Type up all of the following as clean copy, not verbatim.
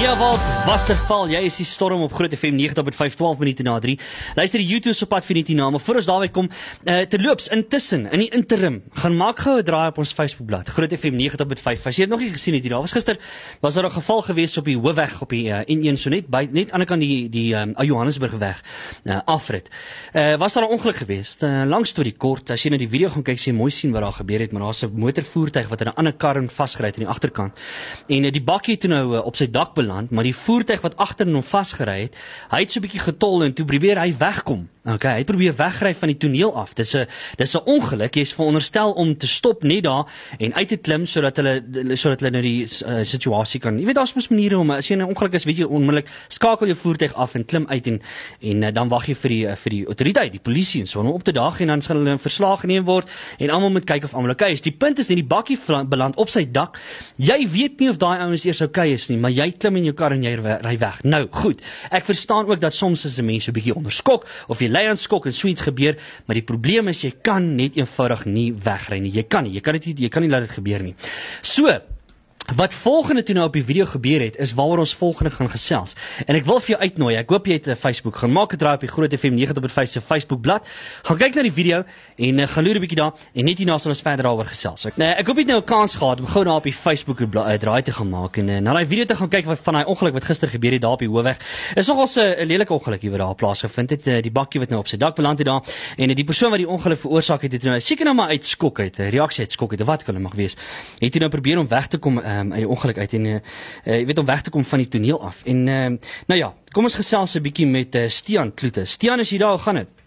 Wald, Wasserval, jy is die storm op Groot FM 90.5, 12 minute na 3. Luister die YouTube so pad vir die naam, maar voor ons daarby kom, terloops, intussen, in die interim, gaan maak gou 'n draai op ons Facebookblad, Groot FM 90.5. As jy het nog nie gesien het, daar was gister, was daar 'n geval gewees op die Hoofweg, op die N1, so net aan die kant die Johannesburgweg, afrit. Was daar 'n ongeluk gewees, langs storie kort, as jy na die video gaan kyk, sê jy mooi sien wat daar gebeur het, maar daar's 'n motorvoertuig wat in 'n ander kar vasgery het aan die agterkant. En die bakkie het toe nou op sy dak beland, maar die voertuig wat agter hom vasgery het, hy het so 'n bietjie getol en toe probeer hy wegkom. Okay, hy probeer wegry van die toneel af. Dis 'n ongeluk. Jy is veronderstel om te stop net daar en uit te klim sodat hulle nou die situasie kan. Jy weet daar's mos maniere om as jy in 'n ongeluk is, weet jy onmiddellik skakel jou voertuig af en klim uit en dan wag jy vir die autoriteit, die polisie en so om op te daag en dan sal hulle 'n verslag geneem word en almal moet kyk of almal okay is. Die punt is net die bakkie beland op sy dak. Jy weet nie of daai ouens eers okay is nie, maar jy klim in jou kar en jy ry weg. Nou, goed. Ek verstaan ook dat soms is 'n mens so 'n bietjie onder skok of jy lei aan skok en so iets gebeur, maar die probleem is jy kan net eenvoudig nie wegry nie. Jy kan nie laat dit gebeur nie. So, wat volgende toe nou op die video gebeur het, is waaroor ons volgende gaan gesels. En ek wil vir jou uitnooi, ek hoop jy het 'n Facebook, gaan maak 'n draai op die Groot FM 90.5 se Facebookblad, gaan kyk na die video, en gaan loer 'n bietjie daar, en net hierna sal ons verder daaroor gesels. Ek hoop jy het nou 'n kans gehad, om gou daar op die Facebook draai te gaan maak, en na die video te gaan kyk van daai ongeluk wat gister gebeur het, daar op die Hoofweg. Is nogals 'n lelike ongeluk hier wat daar plaasgevind het, die bakkie wat nou op sy dak beland het daar, en die persoon wat die ongeluk veroorsaak het nou, seker nou maar uit skok uit, 'n reaksie uit skok uit, wat kan dit mag wees, het hy nou probeer om weg te kom, uit die ongeluk uit en jy weet om weg te kom van die toneel af. En nou ja, kom ons gesels 'n bietjie met Stian Kloete. Stian, is jy daar? Hoe gaan dit?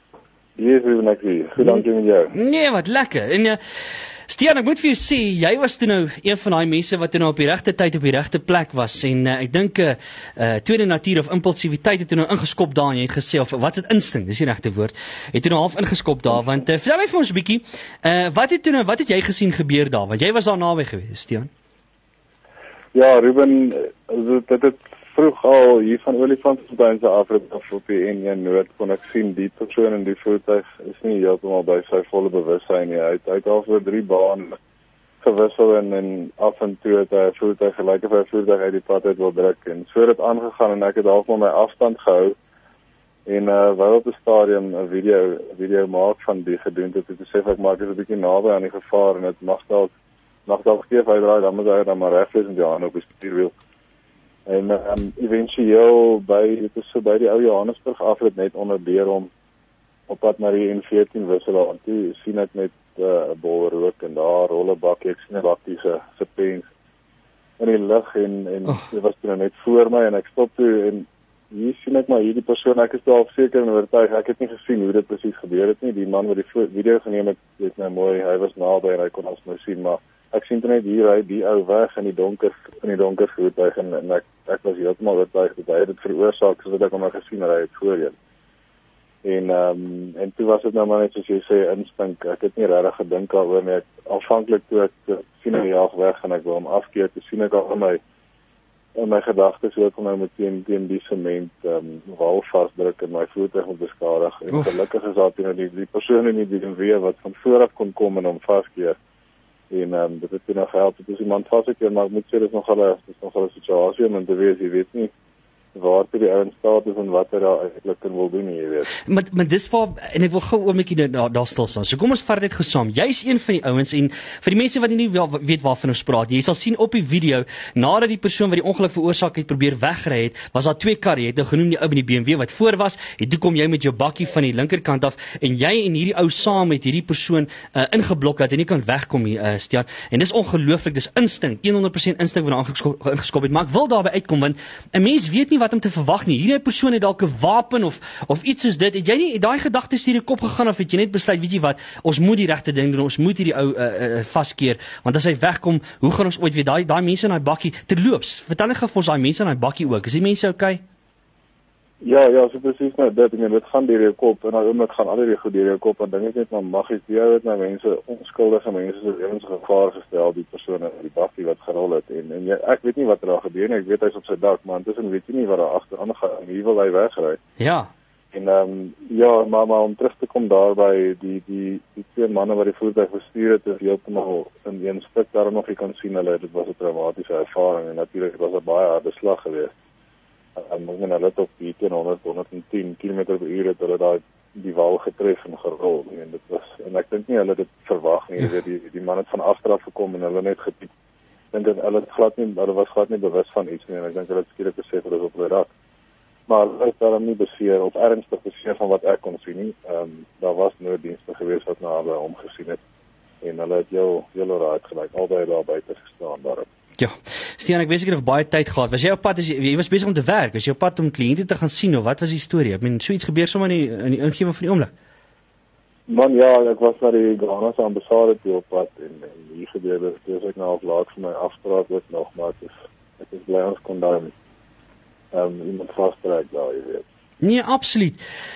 Yes, ek hier. Goed, dankie met jou. Nee, wat lekker. En Stian, ek moet vir jou sê, jy was toe nou een van daai mense wat toe nou op die regte tyd op die regte plek was en ek dink tweede natuur of impulsiwiteit het toe nou ingeskop daar en jy het gesê, of wat is dit, instink, dis die regte woord, het toe nou half ingeskop daar, want vertel my vir ons 'n bietjie, wat het jy gesien gebeur daar, want jy was daar naby gewees, Stian? Ja, Ruben, dit het vroeg al hier van Olifantsfontein se afrit af op die N1 Noord kon ek sien die persoon in die voertuig is nie heeltemal by sy volle bewussyn nie. Hy het al vir 3 bane gewissel en af en toe het hy 'n voertuig gelyk of hy 'n voertuig uit die pad uit wil druk en so het dit aangegaan en ek het half maar my afstand gehou en wou op 'n stadium 'n video maak van die gedoente te sê ek maak dit 'n bietjie naby aan die gevaar en dit mag dalk geef hy draai, dan moet hy dan maar reglees met die hand op die stuurwiel. En eventueel dit is so by die ou Johannesburg afrit net onder Beerom op pad na die N14 wissel aan toe sien ek net 'n bol rook en daar rol 'n bakkie, ek sien 'n bakkie se pens in die lug en dit was toe net voor my en ek stop toe en hier sien ek maar hierdie persoon, ek is daar seker en oortuig, ek het nie gesien hoe dit presies gebeur het nie, die man wat die video geneem het nou mooi, hy was naby en hy kon ons nou sien, maar ek sien net hier hy die ou weg in die donker voertuig en ek was heeltemal oortuig dat hy dit veroorsaak soos ek hom al gesien het hy het voorheen. En toe was dit nou maar net soos jy sê instink. Ek het nie regtig gedink daaroor nie. Aanvanklik toe ek sien hy jaag weg en ek wil hom afkeer, toe sien ek al in my gedagtes hoe ek hom nou meteen teen die sement wal vasdruk en my voertuig moet beskadig. En gelukkig is daar toe die persoon in die BMW wat van vooraf kon kom en hom vaskeer. En dit het nou gehelp, het is iemand vasgekeer, maar ek moet sê, dit is nogal 'n situasie, want jy weet nie waar die ouens staat is en wat hy daar eigenlijk wil doen, jy weet. Maar dis waar, en ek wil gou oomiekie daar stil staan, so kom ons vat dit gesaam, jy is een van die ouens, en vir die mense wat nie weet waarvan ons praat, jy sal sien op die video, nadat die persoon wat die ongeluk veroorsaak het, probeer wegry het, was daar 2 karre, jy het nou genoem die ou met die BMW wat voor was, en toe kom jy met jou bakkie van die linkerkant af, en jy en hierdie ou saam met hierdie persoon ingeblok, dat hy nie kan wegkom hier, Stian, en dis ongelooflik, dis instink, 100% instink wat daar ingeskop het, maar ek wil daarby uitkom, want 'n mens weet nie wat om te verwag nie. Hierdie persoon het dalk 'n wapen of iets soos dit. Het jy nie daai gedagtes hier in kop gegaan of het jy net besluit, weet jy wat, ons moet die regte ding doen, ons moet hierdie ou vaskeer, want as hy wegkom, hoe gaan ons ooit weet daai mense in daai bakkie terloops? Vertel net gou vir ons daai mense in daai bakkie ook. Is die mense okay? Ja, so presies net dit. Dit gaan deur jou kop en dan oomblik gaan al die goed deur jou kop en ding is net maar magies. Jy het nou mense, onskuldige mense se lewens gevaar gestel, die persone in die bakkie wat gerol het en ek weet nie wat daar gebeur nie. Ek weet hy's op sy dak, maar intussen weet jy nie wat daar agter aangaan en hier wil hy wegry. Ja. En ja, maar om terug te kom daarby, die twee manne wat die voertuig bestuur het, is heeltemal in een stuk daarom nog jy kan sien dit was 'n traumatiese ervaring en natuurlik was 'n baie harde slag geweest. En hulle het op die 110 km/h het hulle die wal getref en gerol en ek dink nie hulle het dit verwag nie. Die man het van agteraf gekom en hulle net gepiep. Ek dink hulle was glad nie bewus van iets nie en ek dink hulle het skielik besef dat dit op hulle rak. Maar hulle is daarom nie beseer of ernstig beseer van wat ek kon sien nie. Daar was nooddienste geweest wat na hulle omgesien het en hulle het heel raad gelyk, albei daar buite gestaan daarop. Ja, Stian, ek weet ek het nog baie tyd gehad. Was jy op pad, jy was besig om te werk, was jy op pad om kliënte te gaan sien of wat was die storie? Ek meen, so iets gebeur sommer in die ingewing van die oomblik. Man, ja, ek was na die Ghana's ambassade toe op pad en hier gebeur dit, dus ek nou laat vir my afspraak ook nog, maar ek is bly ons kon daar iemand vastrek daar, jy weet. Nee, absoluut.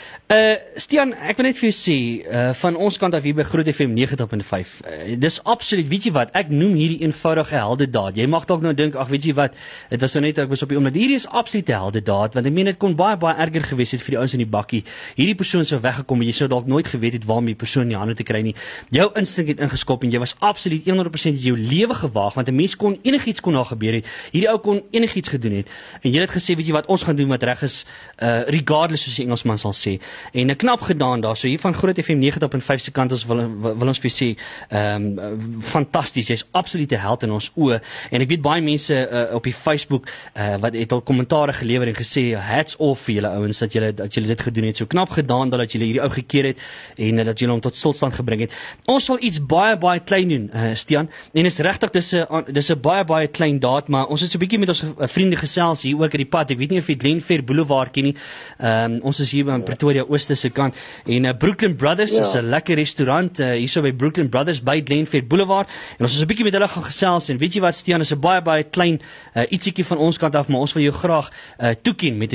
Stian, ek wil net vir jou sê, van ons kant af hier by Groot FM 90.5, dis absoluut, weet jy wat, ek noem hierdie eenvoudige heldedaad. Jy mag dalk nou dink, ag weet jy wat, dit was nou net, ek was op die oomblik, hierdie is absolute heldedaad, want ek meen, dit kon baie erger gewees het vir die ouens in die bakkie. Hierdie persoon sou weggekom, jy sou dalk nooit geweet het waarmee die persoon in die hande te kry nie. Jou instink het ingeskop en jy was absoluut 100% jou lewe gewaag, want 'n mens kon enigiets kon daar gebeur het. Hierdie ou kon enigiets gedoen het. En jy het gesê, weet jy wat, ons gaan doen wat reg is, regardless soos die Engelsman sal sê. En knap gedaan daar, so hier van Groot FM 90.5 se kant ons wil ons vir sê, fantasties, jy's absolute held in ons oë, en ek weet baie mense op die Facebook, wat het al kommentare gelewer en gesê, hats off vir julle ouens, dat julle dit gedoen het, so knap gedaan dat julle hierdie ou gekeer het, en dat julle hom tot stilstand gebring het. Ons sal iets baie klein doen, Stian, en is regtig, dis 'n baie klein daad, maar ons het so 'n bietjie met ons vriende gesels hier ook aan die pad, ek weet nie of jy Glenfair Boulevard ken nie, ons is hier in Pretoria Ooste se kant, en Brooklyn Brothers is 'n lekker restaurant, hierso by Brooklyn Brothers by Glenfair Boulevard, en ons is 'n bietjie met hulle gaan gesels, en weet jy wat, Stian, is 'n baie klein ietsiekie van ons kant af, maar ons wil jou graag toeken met 'n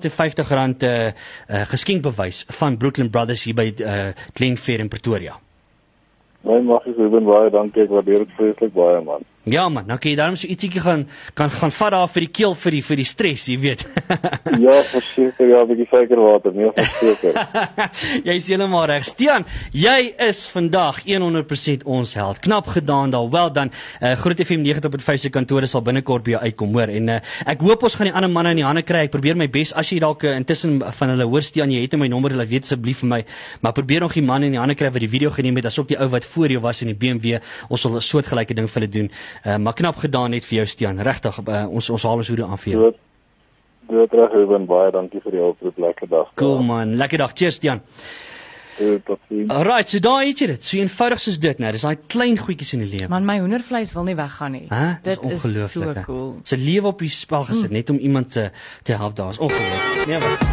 R250 geskenkbewys van Brooklyn Brothers hier by Glenfair in Pretoria. Nee, mag ek Ruben baie dankie, ek waardeer dit vreeslik baie, man. Ja man, nou kan jy daarom so ietsiekie kan vat daar vir die keel vir die stres, jy weet. Ja, verseker, ja, 'n bietjie suikerwater, nee, verseker. Jy is heeltemal reg. Stian, jy is vandag 100% ons held. Knap gedaan daar, wel dan. Groot FM 90.5 se kantore sal binnekort by jou uitkom, hoor. En ek hoop ons gaan die ander manne in die hande kry. Ek probeer my bes, as jy dalk intussen van hulle hoor, Stian, jy het my nommer, laat weet asseblief vir my, maar probeer nog die man in die hande kry wat die video geneem het, asook die ou wat voor jou was in die BMW. Ons sal 'n soortgelyke ding vir hulle doen. Maar knap gedaan net vir jou, Stian, regtig, ons haal ons hoede aan vir jou. Dood reg, Ruben, baie dankie vir die oproep, lekker dag. Cool man, lekker dag, cheers Stian. Tot sien. Alright, so daar het jy dit, so eenvoudig soos dit, nou, dis daai klein goedjies in die lewe. Man, my hoendervleis wil nie weggaan nie. Dit is ongelooflik. So cool. Sy lewe op die spel gesit, net om iemand te help daar, is ongelooflik. Nee, wat?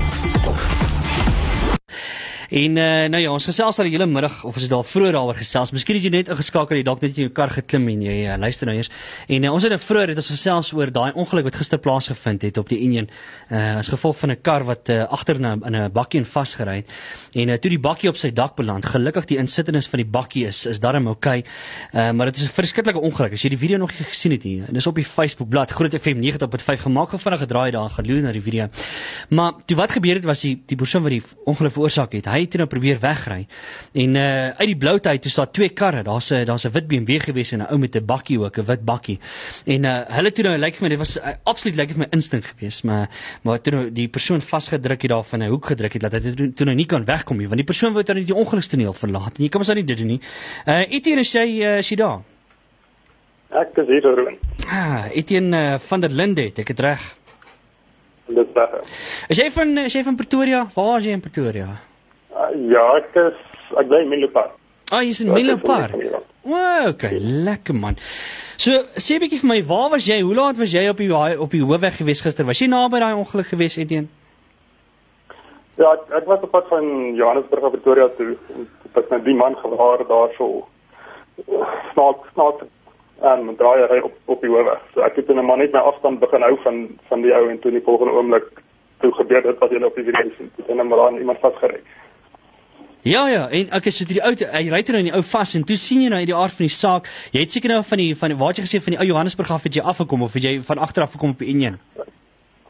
En nou ja, ons gesels al die hele middag, of is dit al vroeër daaroor gesels, miskien het jy net ingeskakel, jy dalk net in jou kar geklim en jy luister nou eers, en ons het nou vroeër het ons gesels oor daai ongeluk wat gister plaasgevind het op die Union, as gevolg van 'n kar wat agter in 'n bakkie vasgery het, en toe die bakkie op sy dak beland, gelukkig die insittendes van die bakkie is darm okay, maar dit is 'n verskriklike ongeluk, as jy die video nog nie gesien het nie, dis op die Facebook blad, Groot FM 90.5, gemaak gou vinnig gedraai daar, gaan loer na die video, maar toe wat gebeur het was die persoon wat die ongeluk veroorsaak het, hy het nou probeer wegry, en uit die blou tyd, toe staan twee karre, daar's 'n wit BMW gewees, en 'n ou met 'n bakkie ook, 'n wit bakkie, en hulle toe nou, lyk vir my, dit was absoluut lyk vir my instink gewees, maar toe nou die persoon vasgedruk het daar van 'n hoek gedruk het, dat hy toe nou nie kan wegkom nie, want die persoon wou dan die ongelukstoneel verlaat, en jy kan ons dan nie dit doen nie. Etienne, is jy daar? Ek is hier, Ruben. Etienne van der Linde, ek het reg. Dis reg. Is jy van Pretoria? Waar is jy in Pretoria? Ja, ek bly in Menlo Park. Jy's in Menlo Park? Okay, lekker man. So, sê 'n bietjie vir my, waar was jy, hoe laat was jy op die hoofweg gewees gister? Was jy naby daai ongeluk gewees, Etienne? Ja, ek was op pad van Johannesburg na Pretoria toe, het ek met die man gewaar daar so, snaaks, en draaiery op die hoofweg. So ek het in 'n man net my afstand begin hou van die ou, en toe in die volgende oomblik, toe gebeur dit wat jy op die video sien, toe het aan iemand vasgery. Ja, en okay, so die ou, hy ry toe nou in die ou vas, en toe sien jy nou uit die aard van die saak, jy het seker nou van waar het jy gesê, van die ou Johannesburg af het jy afgekom, of het jy van agter af gekom op die Union?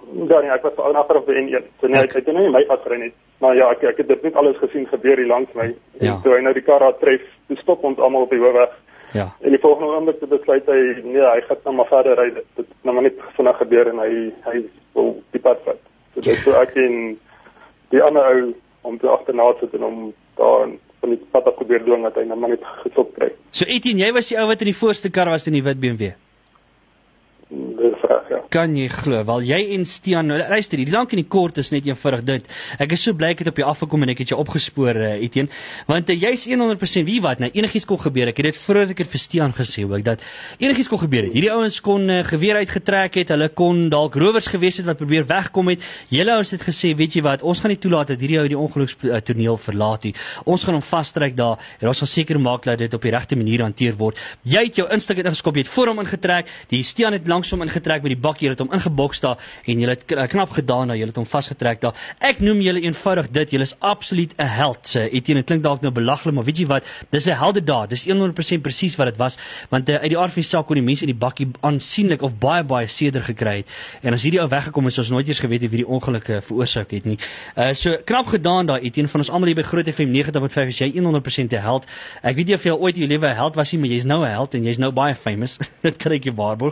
Ja, nee, ek was agter op die N1. So nee, ek het nie my vasgery nie. Maar ja, ek het dit net alles gesien gebeur hier langs my. Ja. En toe hy nou die kar daar tref, toe stop ons almal op die hoofweg. Ja. En die volgende oomblik toe besluit hy, nee, hy gaan nou maar verder ry. Dit het nou maar net vinnig gebeur en hy wil die pad vat. So dit so ek en die ander ou om te agterna sit en om daar van die pad af probeer doen dat hy nou maar net gestop kry. So Etienne, jy was die ou wat in die voorste kar was in die wit BMW. Dis vraag, ja. Kan jy glo? Wel jy en Stian, luister, die lank en die kort is net eenvoudig dit. Ek is so bly ek het op jou afgekom en ek het jou opgespoor, Etienne, want jy's 100% wie wat, nou enigiets kon gebeur. Ek het dit voordat ek het vir Stian gesê ook dat enigiets kon gebeur het. Hierdie ouens kon geweer uitgetrek het, hulle kon dalk rowers gewees het wat probeer wegkom het. Julle ouens het gesê, weet jy wat, ons gaan nie toelaat dat hierdie ou die ongelukstoneel verlaat nie. Ons gaan hom vasstryk daar en ons gaan seker maak dat dit op die regte manier hanteer word. Jy het jou instik ingeskop, jy het voor hom ingetrek, die Stian het langsom ingetrek by die bak, jy het hom ingeboks daar en jy het knap gedaan daar, jy het hom vasgetrek daar. Ek noem julle eenvoudig dit, julle is absoluut 'n held. Etienne, klink dalk nou belaglik, maar weet jy wat, dis 'n heldedaad, dis 100% presies wat dit was, want uit die aard van die saak kon die mense in die bakkie aansienlik of baie seerder gekry het. En as hierdie ou weggekom het, ons nooit eers geweet het wie die ongeluk veroorsaak het nie. So knap gedaan daar, Etienne, van ons almal hier by Groot FM 90.5 is jy 100% 'n held. Ek weet nie of jy ooit in jou lewe 'n held was nie, maar jy's nou 'n held en jy's nou baie famous. Dit kan ek jou waarborg.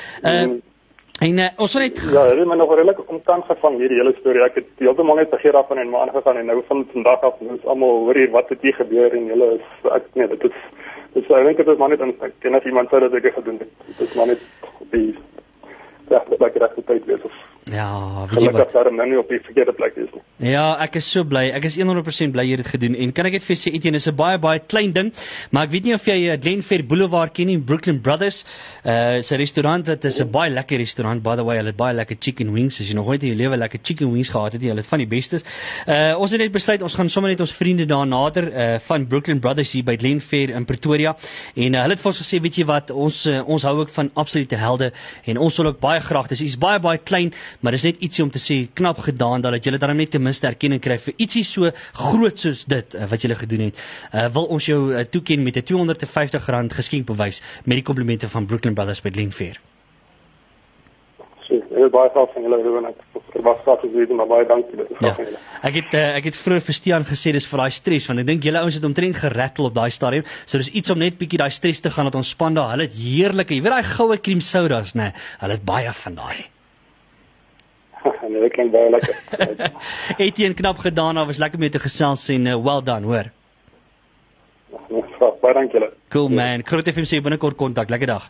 En ons het ja, dit is my nog redelik omkant gevang hierdie hele storie. Ek het heeltemal net vergeet daarvan en maar aangegaan en nou van vandag af is almal hoor hier wat het hier gebeur en julle is ek nee, dit is ek dink dit is maar net instinkt. Ken as iemand sou dat ek gedoen het. Dit is maar net die dit lyk regte tyd wees of ja, weet jy wat? Gelukkig daarom nou nie op die verkeerde plek is nie. Ja, ek is so bly. Ek is 100% bly jy het dit gedoen. En kan ek dit vir sê, Etienne, is 'n baie klein ding, maar ek weet nie of jy Glenfair Boulevard ken nie, Brooklyn Brothers. Sy restaurant, wat is 'n baie lekker restaurant, by the way. Hulle het baie lekker chicken wings. As jy nog ooit in jou lewe lekker chicken wings gehad het, hulle het van die bestes. Ons het net besluit ons gaan sommer net ons vriende daar nader van Brooklyn Brothers hier by Glenfair in Pretoria. En hulle het vir ons gesê, weet jy wat, ons hou ook van absolute helde en ons wil ook baie graag. Dis iets baie klein, maar dis net ietsie om te sê, knap gedaan, dat julle daarom net ten minste erkenning kry vir ietsie so groot soos dit, wat julle gedoen het. Wil ons jou toeken met 'n R250 geskenkbewys met die komplimente van Brooklyn Brothers by Glenfair. Ek het baie graag van julle gedoen. Ek was graag gesê, maar baie dankie dit is graag van julle. Ek het vroeër vir Stian gesê dis vir daai stres, want ek dink julle ouens het omtrent gerattel op daai stadium. So dis iets om net bietjie daai stres te gaan dat ontspan daar. Hulle het heerlike, jy weet daai goue cream sodas, nê? Hulle het baie van daai. Nee, dit klink baie lekker. Etienne, knap gedaan, was lekker met jou te gesels en well done, hoor. Baie dankie julle. Cool man, Groot FM sê binnekort kontak, lekker dag.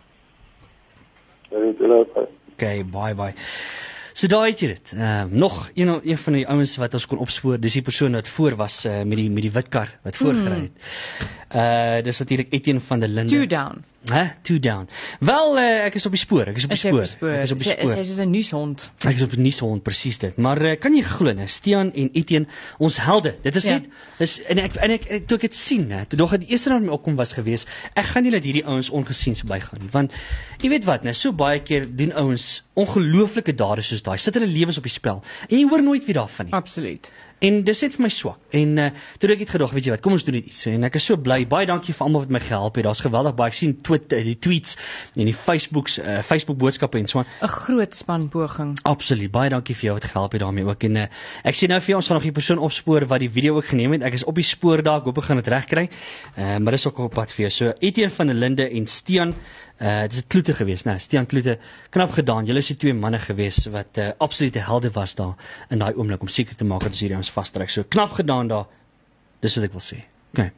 Okay, bye. So daar het jy dit. Nog een van die ouens wat ons kon opspoor, dis die persoon wat voor was met die wit kar wat voorgery het. Dis natuurlik Etienne van der Linde. 2 down. Two down. Wel, ek is op die spoor. Ek is op die spoor. Sy is 'n nuushond. Ek is op 'n nuushond, presies dit. Maar kan jy glo, Stian en Etienne, ons helde. Dit is net en toe ek dit sien, toe dog die eerste ding wat my opkom was gewees, ek gaan nie laat hierdie ouens ongesien verbygaan nie, want jy weet wat, so baie keer doen ouens ongelooflike dade soos daai, sit hulle lewens op die spel en jy hoor nooit weer daarvan nie. Absoluut. En dis net vir my swak. En toe ek het gedog, weet jy wat, kom ons doen dit iets. En ek is so bly. Baie dankie vir almal wat my gehelp het. Daar's geweldig baie. Ek sien die tweets en die Facebook boodskappe en so aan. 'n Groot span poging. Absoluut. Baie dankie vir jou wat gehelp het daarmee ook. En ek sien nou vir ons gaan nog die persoon opspoor wat die video ook geneem het. Ek is op die spoor daar. Ek hoop ek gaan dit regkry. Maar dis ook op pad vir jou. So Etienne van der Linde en Stian, dit is 'n kloete geweest, né? Stian Kloete, knap gedaan. Julle is die twee manne geweest wat absolute helde was daar in daai oomblik om seker te maak dat ons hierdie ons vasstrek. So knap gedaan daar. Dis wat ek wil sê. Okay.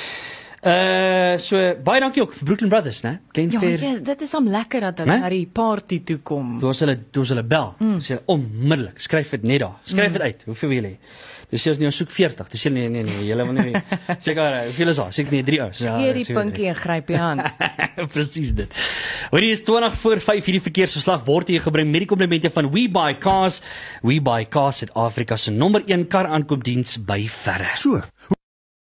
So baie dankie ook vir Brooklyn Brothers, né? Ja, dit is om lekker dat hulle na die party toe kom. Toe ons hulle bel, sê hulle onmiddellik, skryf dit net daar. Skryf dit uit. Hoeveel wil jy? Dus ons nie ons soek 40. Dis nee, julle wil nie. Seker, hoeveel is daar? Seker nie 3 ouens. Gee die pinkie en gryp die hand. Presies dit. Hoorie, is 20:04 hierdie verkeersverslag word hier gebring met die komplimente van We Buy Cars. We Buy Cars, Suid-Afrika se nommer 1 kar aankoopdiens by verre. So